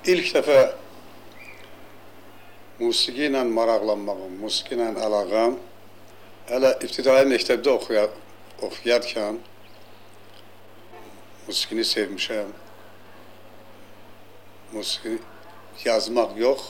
İlk dəfə musiqi ilə maraqlanmağım, musiqi ilə əlaqəm hələ ibtidai məktəbdə oxuyarkən musiqini sevmişəm. Musiqi yazmaq yox,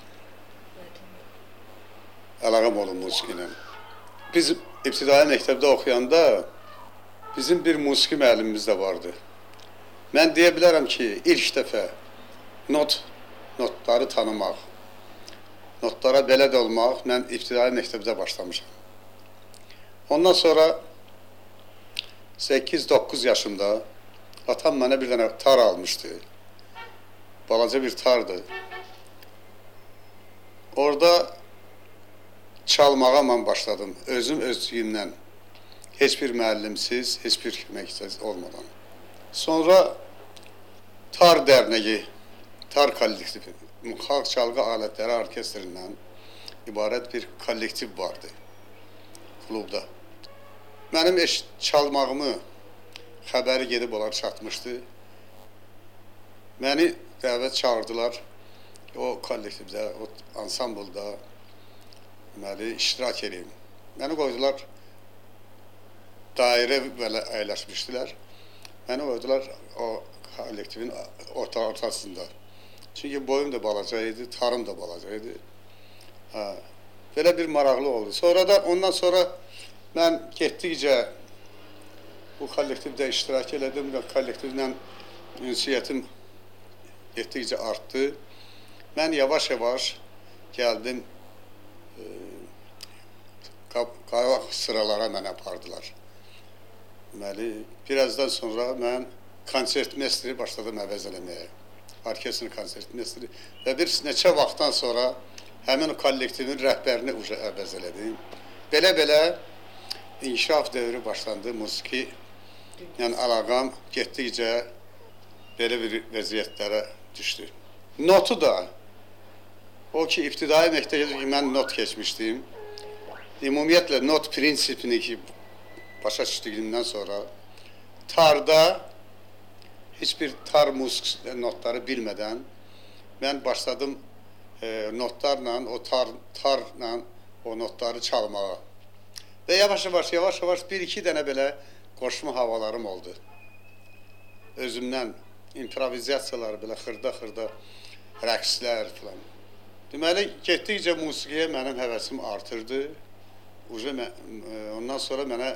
əlaqəm olub musiqi ilə. Biz ibtidai məktəbdə oxuyanda bizim bir musiqi müəllimimiz də vardı. Mən deyə bilərəm ki, ilk dəfə notları tanımaq, notlara belə də olmaq, mən ibtidai məktəbdə başlamışam. Ondan sonra 8-9 yaşımda atam mənə bir dənə tar almışdı. Balaca bir tardı. Orada çalmağa mən başladım, özlüyümdən. Heç bir müəllimsiz, heç bir köməkçi olmadan. Sonra tar dərnəyi, tar kollektivi, xalq çalğı alətləri orkestrindən ibarət bir kollektiv vardı klubda. Mənim çalmağımı xəbəri gedib onlar çatmışdı. Məni dəvət çağırdılar, o kollektivdə, o ansamblda iştirak edeyim. Məni qoydular, dairə belə əyləşmişdilər. Məni qoydular o kollektivin ortasında. Çünki boyum da balaca idi, tarım da balaca idi. Belə bir maraqlı oldu. Ondan sonra mən getdikcə bu kollektivdə iştirak elədim və kollektivlə ünsiyyətim getdikcə artdı. Mən yavaş-yavaş gəldim, qabaq sıralara mənə apardılar. Birazdan sonra mən konsertmestri başladım əvəz eləməyə. Orkestrin konsertmestri və bir neçə vaxtdan sonra həmin kollektivin rəhbərini əvəz elədim. Belə-belə inkişaf dövrü başlandı, musiqi yəni əlaqəm getdikcə belə bir vəziyyətlərə düşdü. Notu da, o ki, ibtidai məktəbdə mən not keçmişdim. Ümumiyyətlə, not prinsipini ki, başa düşdüyümdən sonra tarda heç bir tar musiqi notları bilmədən mən başladım notlarla, o tarla o notları çalmağa. Və yavaş-yavaş bir-iki dənə belə qoşma havalarım oldu. Özümdən improvizasiyalar, belə xırda-xırda rəqslər falan. Deməli, getdikcə musiqiyə mənim həvəsim artırdı. Ondan sonra mənə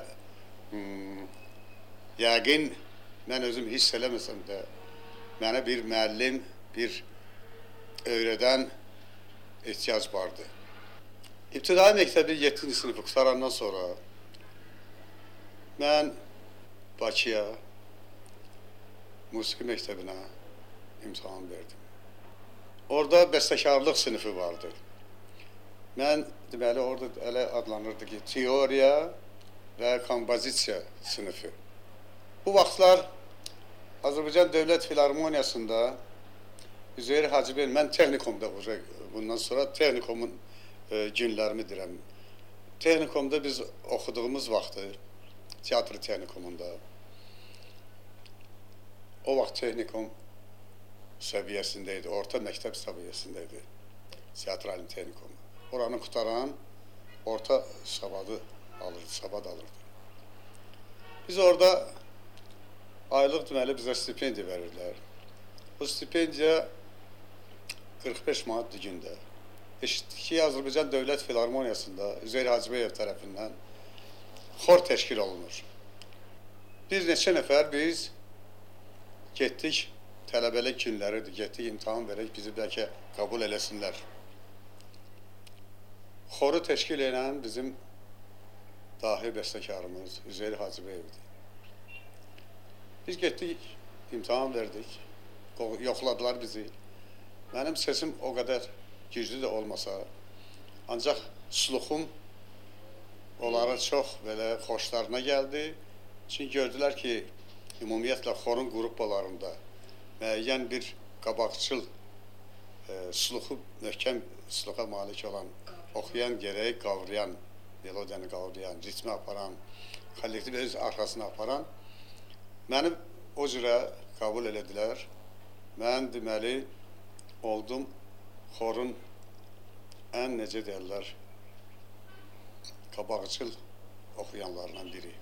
yəqin mən özüm hiss eləməsəm də mənə bir müəllim, bir öyrədən ehtiyac vardı. İbtidai məktəbi 7-ci sınıfı qutarandan sonra mən Bakıya, musiqi məktəbinə imtahan verdim. Orada bəstəkarlıq sınıfı vardı. Mən, deməli, orada elə adlanırdı ki, teoriya və kompozisiya sınıfı. Bu vaxtlar Azərbaycan Dövlət Filarmoniyasında Üzeyir Hacıbəyli, mən texnikumda bundan sonra texnikumun günlərimi deyirəm. Texnikumda biz oxuduğumuz vaxtı, teatr texnikumunda, o vaxt texnikum səviyyəsində idi, orta məktəb səviyyəsində idi, teatralin texnikumu. Oranı qutaran orta savad alırdı. Biz orada aylıq deməli bizə stipendiya verirlər. Bu stipendiya 45 manat gündə. Eşitdik ki, Azərbaycan Dövlət Filarmoniyasında Üzeyir Hacıbəyev tərəfindən xor təşkil olunur. Bir neçə nəfər biz getdik, tələbəlik günləridir, getdik imtahan verək, bizi bəlkə qəbul eləsinlər. Xoru təşkil edən bizim dahi bəstəkarımız Üzeyir Hacıbəyevdir. Biz getdik, imtahan verdik, yoxladılar bizi. Mənim səsim o qədər güclü də olmasa, ancaq sluxum onlara çox belə xoşlarına gəldi. Çünki gördülər ki, ümumiyyətlə xorun qrupalarında müəyyən bir qabaqçıl sluxu, möhkəm sluxa malik olan, oxuyan gərək qavrayan, melodiyanı qavrayan, ritmi aparan, kollektiv öz arxasına aparan məni o cürə qəbul elədilər. Mən deməli oldum xorun ən necə deyirlər, qabaqcıl oxuyanlardan biri.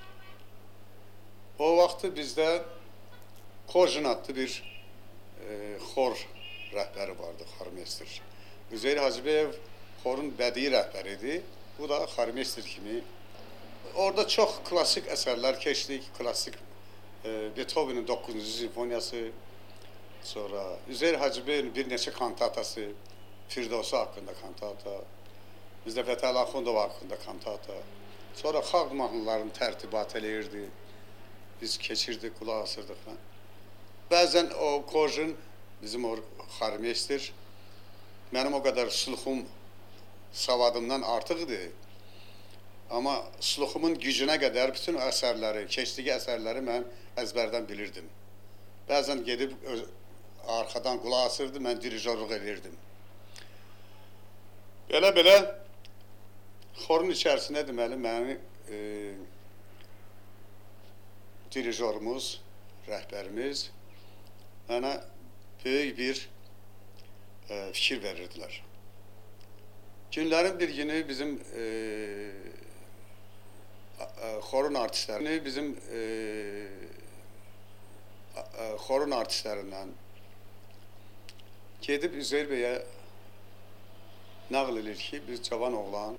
O vaxtı bizdə Kojin adlı bir xor rəhbəri vardı, xormeyster. Üzeyir Hacıbəyev xorun bədii rəhbəridir. Bu da xormeyster kimi. Orada çox klassik əsərlər keçdik. Klassik Beethoven'in 9-cu simfoniyası, sonra Üzeyir Hacıbəyevin bir neçə kantatası, Firdevsi haqqında kantata, bizdə Fətəli Axundov haqqında kantata, sonra xalq mahnılarını tərtibat eləyirdi. Biz keçirdik, qulaq asırdıq. Bəzən o Kojin, bizim o xormeyster, mənim o qədər sluxum savadımdan artıqdır. Amma sluxumun gücünə qədər bütün əsərləri, keçdiyi əsərləri mən əzbərdən bilirdim. Bəzən gedib arxadan qulaq asırdı, mən dirijorluq edirdim. Belə-belə xorun içərisində deməli məni dirijorumuz, rəhbərimiz mənə böyük bir fikir verirdilər. Günlərin bir günü bizim xorun artistlərindən gedib Üzeyir bəyə nəql edir ki, bir cavan oğlan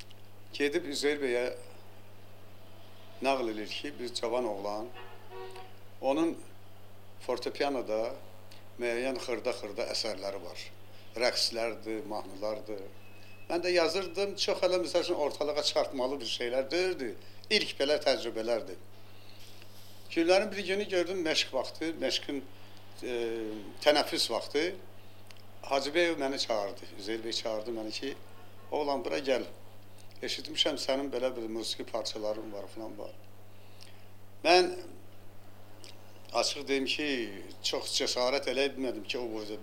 onun fortepianoda müəyyən xırda əsərləri var. Rəqslərdir, mahnılardır. Mən də yazırdım, çox hələ məsəl üçün ortalığa çıxartmalı bir şeylər deyirdi. İlk belə təcrübələrdir. Günlərin bir günü gördüm məşq vaxtı, məşqin tənəffüs vaxtı. Hacıbəyev məni çağırdı, Üzeyir bəy çağırdı məni ki, oğlan bura gəl. Eşitmişəm sənin belə bir musiqi parçaların var falan var. Mən açıq deyim ki, çox cəsarət elə etmədim ki, o boyda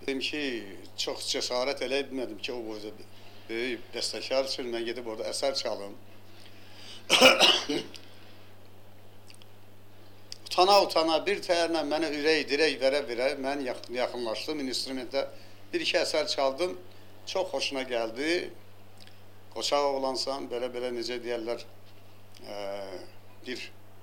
böyük bəstəkar üçün mən gedib orada əsər çalım. Utana bir təyərlə mənə ürək dirək verə mən yaxınlaşdım instrumentə. Bir-iki əsər çaldım, çox xoşuna gəldi. Qoçaq oğlansan, belə necə deyərlər, bir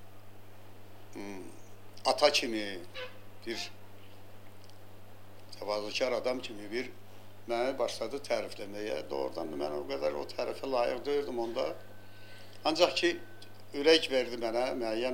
ata kimi, bir təvazökar adam kimi bir məni başladı tərifləməyə. Doğrudan da mən o qədər o tərifə layiq deyirdim onda. Ancaq ki, ürək verdi mənə, müəyyən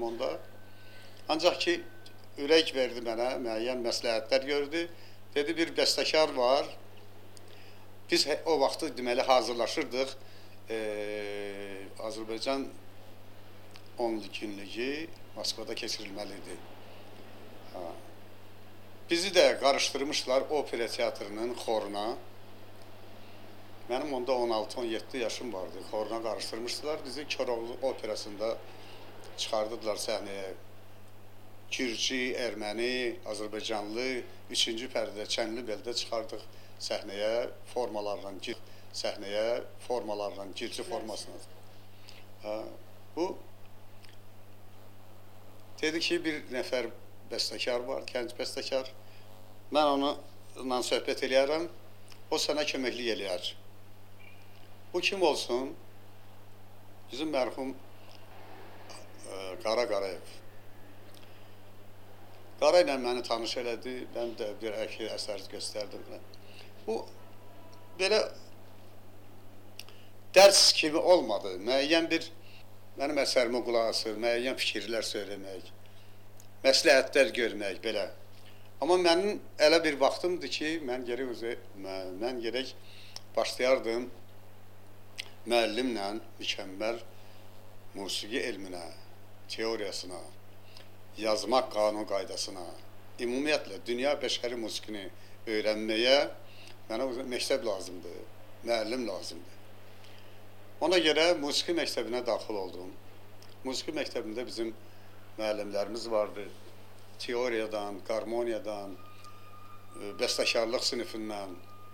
məsləhətlər gördü. Dedi, bir bəstəkar var. Biz o vaxtı deməli hazırlaşırdıq. Azərbaycan 10 günlüyü Moskvada keçirilməlidir. Bizi də qarışdırmışlar opera teatrının xoruna. Mənim onda 16-17 yaşım vardı. Xoruna qarışdırmışdılar. Bizi Koroğlu operasında çıxardıdılar səhnəyə. Gürcü, erməni, Azərbaycanlı, 3-cü pərdə, Çənlibeldə çıxardıq səhnəyə, formalarla, gürcü formasına. Bu, dedi ki, bir nəfər bəstəkar var, gənc bəstəkar. Mən onunla söhbət eləyərəm, o sənə köməklik eləyər. Bu kim olsun? Bizim mərhum Qara Qarayev. Qara ilə məni tanış elədi, mən də bir əsər göstərdim. Bu, belə dərs kimi olmadı. Müəyyən bir, mənim əsərimi qulaq asır, müəyyən fikirlər söyləmək, məsləhətlər görmək, belə. Amma mənim elə bir vaxtımdır ki, mən gərək başlayardım müəllimlə mükəmməl musiqi elminə, teoriyasına, yazmaq qanun qaydasına, ümumiyyətlə, dünya bəşəri musiqini öyrənməyə mənə məktəb lazımdır, müəllim lazımdır. Ona görə musiqi məktəbinə daxil oldum. Musiqi məktəbində bizim müəllimlərimiz vardı. Teoriyadan, qarmoniyadan, bəstəkarlıq sinifindən.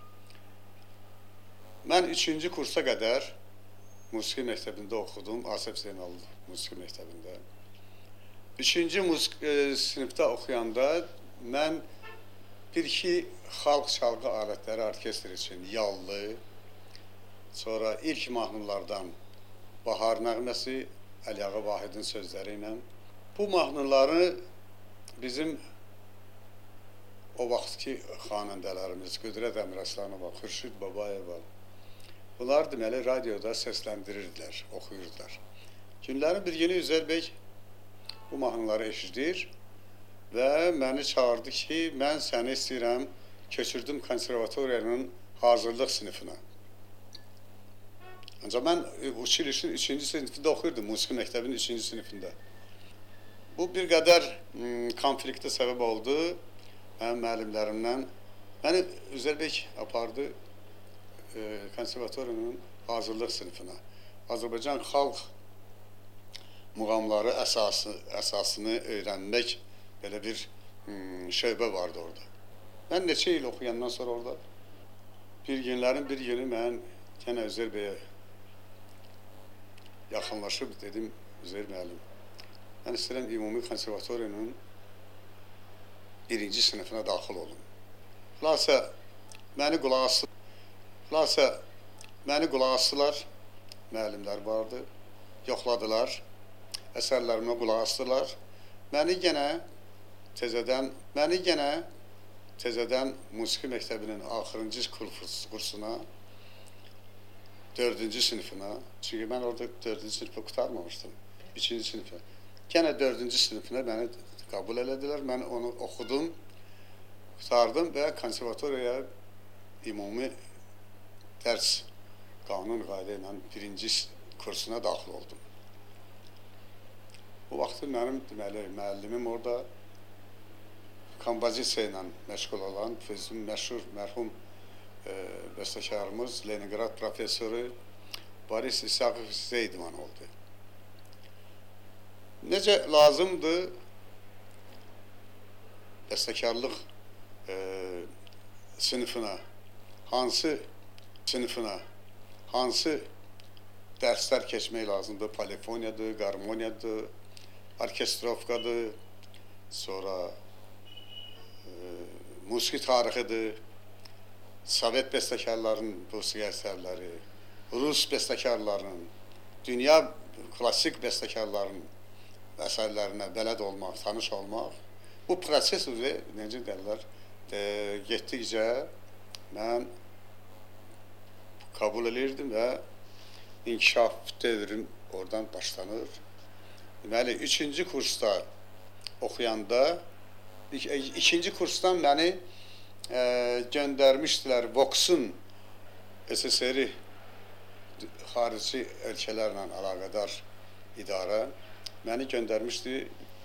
Mən 3-cü kursa qədər musiqi məktəbində oxudum, Asif Zeynalov musiqi məktəbində. 3-cü sinifdə oxuyanda mən bir-iki xalq çalğı alətləri orkestr üçün Yallı, sonra ilk mahnılardan Bahar nəğməsi Əliağa Vahidin sözləri ilə. Bu mahnıları bizim o vaxtki xanəndələrimiz Qüdrət Əmiraslanova, Xürşid Babayeva, bunlar deməli radioda səsləndirirdilər, oxuyurdular. Günlərin bir günü Üzeyir bəy bu mahnıları eşidir və məni çağırdı ki, mən səni istəyirəm, köçürdüm konservatoriyanın hazırlıq sinifına. Ancaq mən uçilişin 3-cü sinifində oxuyurdum, musiqi məktəbinin 3-cü sinifində. Bu bir qədər konfliktə səbəb oldu. Mənim müəllimlərimdən. Məni Üzeyir bəy apardı konservatoriyanın hazırlıq sinifına. Azərbaycan xalq muğamları əsasını öyrənmək belə bir şöbə vardı orada. Mən neçə il oxuyandan sonra orada bir günü mən yenə Üzeyir bəyə yaxınlaşıb dedim, Üzeyir müəllim, mən istəyirəm ümumi konservatoriyanın 1-ci sinifine daxil olun. Xülasə, məni qulaq asdılar, müəllimlər vardı, yoxladılar, əsərlərimə qulaq asdılar. Məni yenə təzədən musiqi məktəbinin axırıncı kursuna, 4-cü sinifina, çünki mən orada 4-cü sinifi qutarmamışdım, 3-cü sinifə. Yenə 4-cü sinifine məni qəbul elədilər, mən onu oxudum, qutardım və konservatoriyaya ümumi dərs qanun qayda ilə 1-ci kursuna daxil oldum. Bu vaxtı mənim müəllimim orada kompozisiya ilə məşğul olan bizim məşhur mərhum bəstəkarımız Leningrad professoru Boris İsaqov Zeydman oldu. Necə lazımdır bəstəkarlıq sinifına, hansı dərslər keçmək lazımdır? Polifoniyadır, qarmoniyadır, orkestrovkadır, sonra musiqi tarixidir, Sovet bəstəkarlarının musiqi əsərləri, Rus bəstəkarlarının, dünya klassik bəstəkarlarının əsərlərinə bələd olmaq, tanış olmaq. Bu proses necə deyirlər, getdikcə mən qəbul edirdim və inkişaf dövrüm oradan başlanır. Deməli, 3-cü kursda oxuyanda, 2-ci kursdan məni göndərmişdilər Vox'un SSR xarici ölkələrlə əlaqədar idarə məni göndərmişdi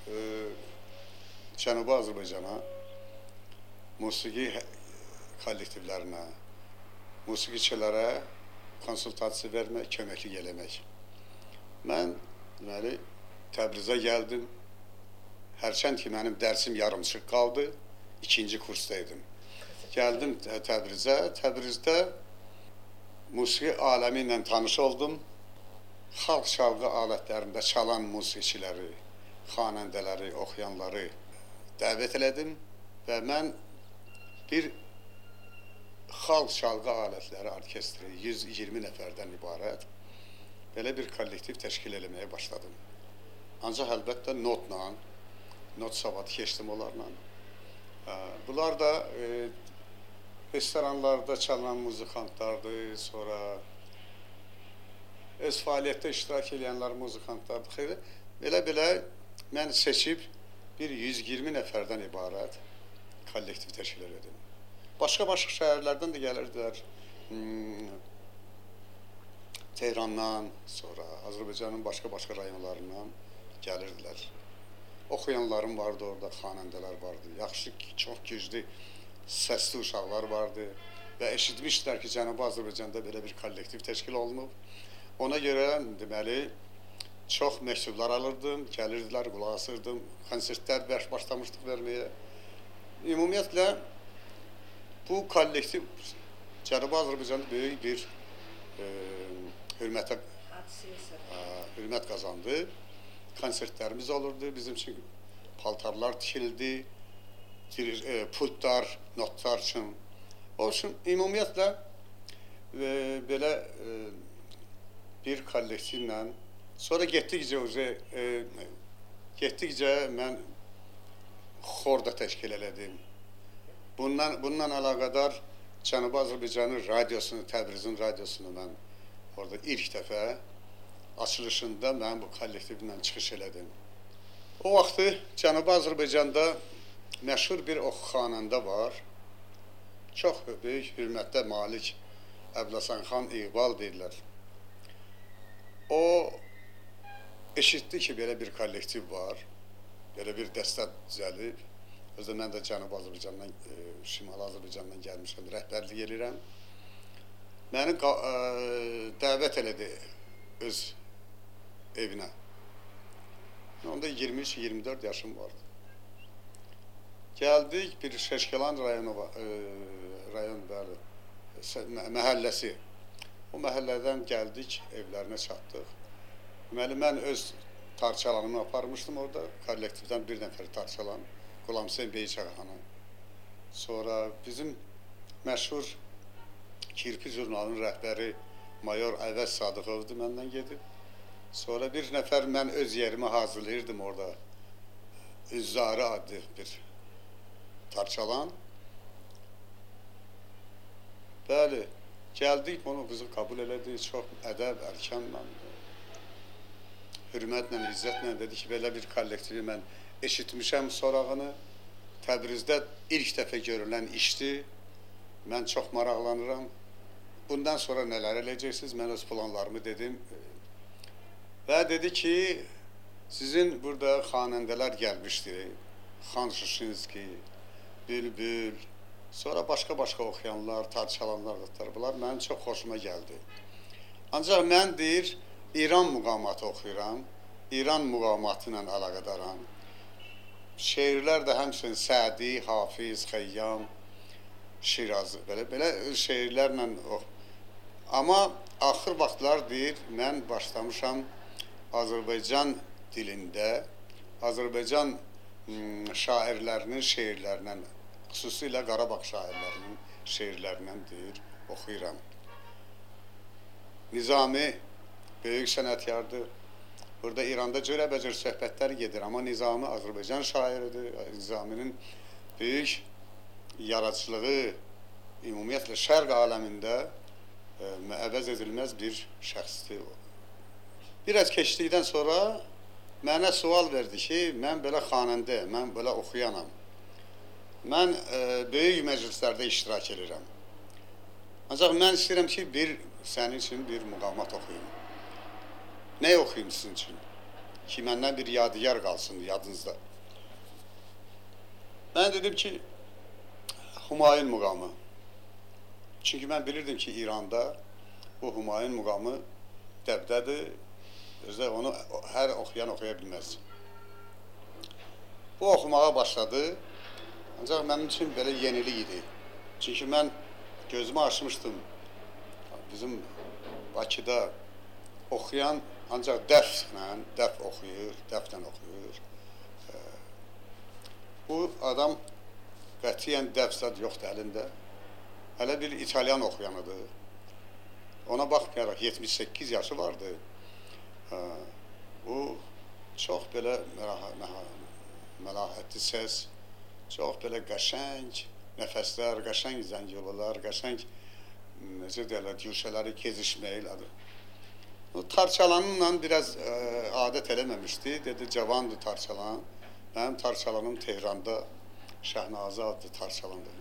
Cənubi Azərbaycana musiqi kollektivlərinə, musiqiçilərə konsultasiya vermək, köməklik eləmək. Mən deməli Təbrizə gəldim. Hərçənd ki, mənim dərsim yarımçıq qaldı, 2-ci kursdaydım. Gəldim Təbrizə, Təbrizdə musiqi aləmi ilə tanış oldum. Xalq çalğı alətlərində çalan musiqiçiləri, xanəndələri, oxuyanları dəvət elədim və mən bir xalq çalğı alətləri orkestri 120 nəfərdən ibarət belə bir kollektiv təşkil eləməyə başladım. Ancaq əlbəttə not savadı keçdim onlarla. Bunlar da restoranlarda çalan muzikantlardır, sonra öz fəaliyyətdə iştirak edenlər muzikantlardır. Belə mən seçib bir 120 nəfərdən ibarət kollektiv təşkil elədim. Başqa şəhərlərdən də gəlirdilər. Tehrandan, sonra Azərbaycanın başqa rayonlarından gəlirdilər. Oxuyanlarım vardı orada, xanəndələr vardı. Yaxşı, çox güclü səsli uşaqlar vardı və eşitmişdilər ki, Cənubi Azərbaycanda belə bir kollektiv təşkil olunub. Ona görə deməli çox məktublar alırdım, gəlirdilər, qulaq asırdım, konsertlər başlamışdıq verməyə. Ümumiyyətlə bu kollektiv Cənubi Azərbaycanda böyük bir hörmət qazandı. Konsertlərimiz olurdu, bizim üçün paltarlar tikildi, pultlar, notlar üçün. O üçün ümumiyyətlə belə bir kollektivlə sonra getdikcə mən xor da təşkil elədim. Bununla əlaqədar Cənubi Azərbaycanın radiosunu, Təbrizin radiosunu mən orada ilk dəfə açılışında mən bu kollektivlə çıxış elədim. O vaxtı Cənubi Azərbaycanda məşhur bir oxuxanəndə var. Çox böyük hörmətə malik Əbləsanxan İqbal deyirlər. O eşitdi ki, belə bir kollektiv var, belə bir dəstə düzəlib. Özdə mən də Cənubi Azərbaycandan, Şimali Azərbaycandan gəlmişəm, rəhbərlik edirəm. Məni dəvət elədi öz evinə. Onda 23-24 yaşım vardı. Gəldik, bir Şəşkəlan rayon məhəlləsi. O məhəllədən gəldik, evlərinə çatdıq. Deməli, mən öz tarçalanımı aparmışdım orada. Kollektivdən bir nəfər tarçalan, Qulam Hüseyn Beyçəqanı. Sonra bizim məşhur Kirpi jurnalının rəhbəri Mayor Əvəz Sadıqovdur məndən gedib. Sonra bir nəfər mən öz yerimi hazırlayırdım orada. Üzzarı adlı bir tarçalan. Bəli, gəldik, onu qızı qəbul elədi, çox ədəb, ərkanla, hürmətlə, izzətlə dedi ki, belə bir kollektivi mən eşitmişəm sorağını. Təbrizdə ilk dəfə görülən işdir, mən çox maraqlanıram. Bundan sonra nələr eləyəcəksiniz, mən öz planlarımı dedim. Və dedi ki, sizin burada xanəndələr gəlmişdir, Xan Şuşinski, Bülbül, sonra başqa oxuyanlar, tarçalanlar, bunlar mənim çox xoşuma gəldi. Ancaq mən deyir, İran muğamatı oxuyuram, İran muğamatı ilə əlaqədaram. Şeirlər də həmçinin Sədi, Hafiz, Xəyyam, Şirazı, belə şeirlərlə oxuyuram. Amma axır vaxtlar deyir, mən başlamışam Azərbaycan dilində, Azərbaycan şairlərinin şeirlərindən, xüsusilə Qarabağ şairlərinin şeirlərindən deyir, oxuyuram. Nizami böyük sənətkardır. Burada İranda cürəbəcür söhbətlər gedir, amma Nizami Azərbaycan şairidir. Nizaminin böyük yaradıcılığı ümumiyyətlə şərq aləmində əvəz edilməz bir şəxsdir. Biraz keçdikdən sonra mənə sual verdi ki, mən belə xanəndə, mən belə oxuyanam. Mən böyük məclislərdə iştirak edirəm. Ancaq mən istəyirəm ki, sənin üçün bir muğamat oxuyum. Nə oxuyum sizin üçün? Ki, məndən bir yadigar qalsın yadınızda. Mən dedim ki, Humayun muğamı. Çünki mən bilirdim ki, İranda bu Humayun muğamı dəbdədir. Özdə onu hər oxuyan oxuya bilməz. Bu oxumağa başladı. Ancaq mənim üçün belə yenilik idi. Çünki mən gözümü açmışdım. Bizim Bakıda oxuyan ancaq dəf oxuyur, dəflə oxuyur. Bu adam qətiyyən dəf zad yoxdur əlində. Hələ bir İtalyan oxuyanıdır. Ona baxmayaraq 78 yaşı vardı. Bu çox belə məlahətli səs, çox belə qəşəng nəfəslər, qəşəng zəngiyolalar, qəşəng necə deyirlər, güşələri kezişməklədir. Tarçalanınla biraz adət eləməmişdi, dedi cavandır tarçalan. Mənim tarçalanım Tehranda Şəhnazı adlı tarçalandır.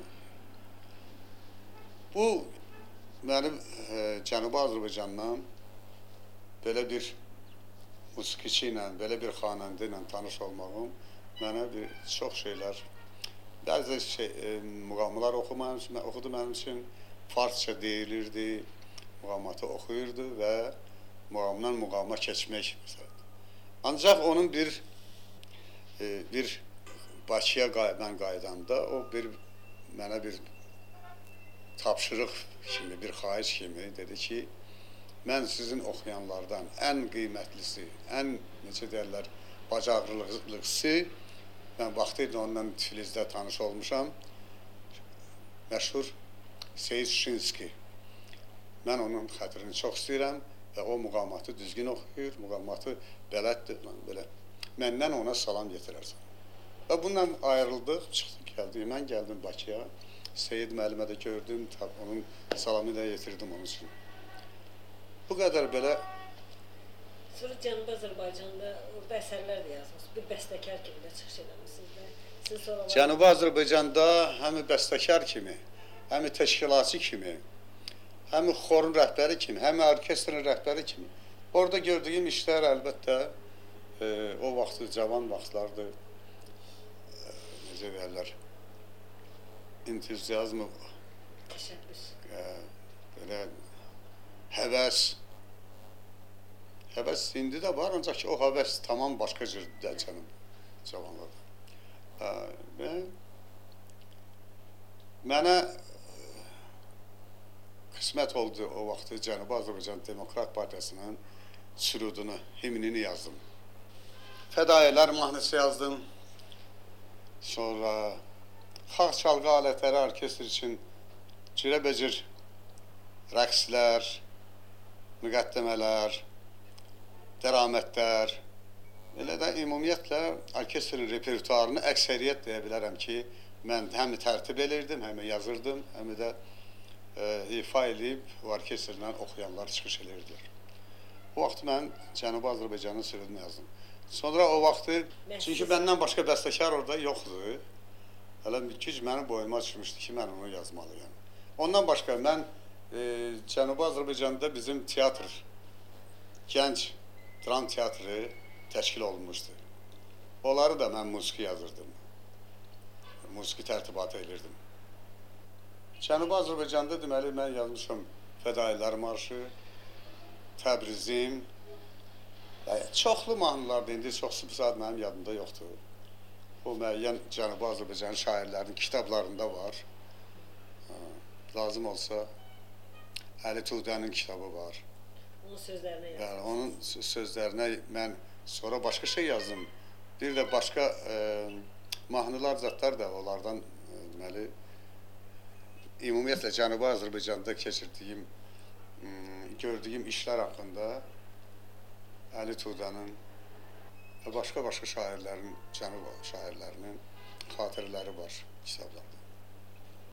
Bu mənim Cənubi Azərbaycandan belə bir musiqiçi ilə, belə bir xanəndə ilə tanış olmağım mənə çox şeylər, bəzi muğamlar oxudu mənim üçün, farsça deyilirdi, muğamatı oxuyurdu və muğamdan muğama keçmək. Ancaq onun bir Bakıya mən qaydanda, o mənə bir tapşırıq kimi, bir xahiş kimi dedi ki, mən sizin oxuyanlardan ən qiymətlisi, ən necə deyərlər, bacarıqlısı Mən vaxtıyla ondan Tiflisdə tanış olmuşam. Məşhur Seyid Şinski. Mən onun xətrini çox istəyirəm və o muğamatı düzgün oxuyur, muğamatı bələddir, belə. Məndən ona salam yetirərsən. Və bundan ayrıldıq, çıxdıq, gəldik. Mən gəldim Bakıya, Seyid müəllimə də gördüm, onun salamı da yetirdim onun üçün. Bu qədər belə. Sonra Cənubi Azərbaycanda orada əsərlər də yazmışsınız, bir bəstəkar kimi də çıxış eləmişsiniz. Cənubi Azərbaycanda həm bəstəkar kimi, həm təşkilatçı kimi, həm xorun rəhbəri kimi, həm orkestrin rəhbəri kimi. Orada gördüyüm işlər əlbəttə o vaxtı, cavan vaxtlardır, necə deyərlər, entuziazmı, təşəbbüs, belə həvəs indi də var, ancaq ki, o həvəs tamam başqa cürdür cavanlarda. Mənə qismət oldu o vaxtı Cənubi Azərbaycan Demokrat Partiyasının sürudunu, himnini yazdım. Fədaiyyələr mahnısı yazdım. Sonra xalq çalğı alətləri orkestr üçün cürəbəcür rəqslər, müqəddəmələr, dəramətlər, elə də ümumiyyətlə orkestrin repertuarını əksəriyyət deyə bilərəm ki, mən həm tərtib edirdim, həm yazırdım, həm də ifa edib o orkestrlə oxuyanlar çıxış edirdilər. O vaxt mən Cənubi Azərbaycanın sürudunu yazdım. Sonra o vaxtı, çünki məndən başqa bəstəkar orada yoxdur. Hələ güc mənim boyuma düşmüşdü ki, mən onu yazmalıyam. Ondan başqa mən Cənubi Azərbaycanda bizim teatr, gənc dram teatrı təşkil olunmuşdu. Onları da mən musiqi yazırdım. Musiqi tərtibatı edirdim. Cənubi Azərbaycanda deməli mən yazmışam Fədailər marşı, Təbrizim, çoxlu mahnılardır, indi çoxsu saat mənim yadımda yoxdur. O müəyyən Cənubi Azərbaycan şairlərinin kitablarında var. Lazım olsa Əli Tuğdənin kitabı var. Onun sözlərinə yazdım. Yəni, onun sözlərinə mən sonra başqa şey yazdım. Bir də başqa mahnılar, zətlər də onlardan deməli, ümumiyyətlə Cənubi Azərbaycanda keçirdiyim, gördüyüm işlər haqqında Əli Tuğdənin və başqa şairlərin, Cənub şairlərinin xatirələri var kitablarda.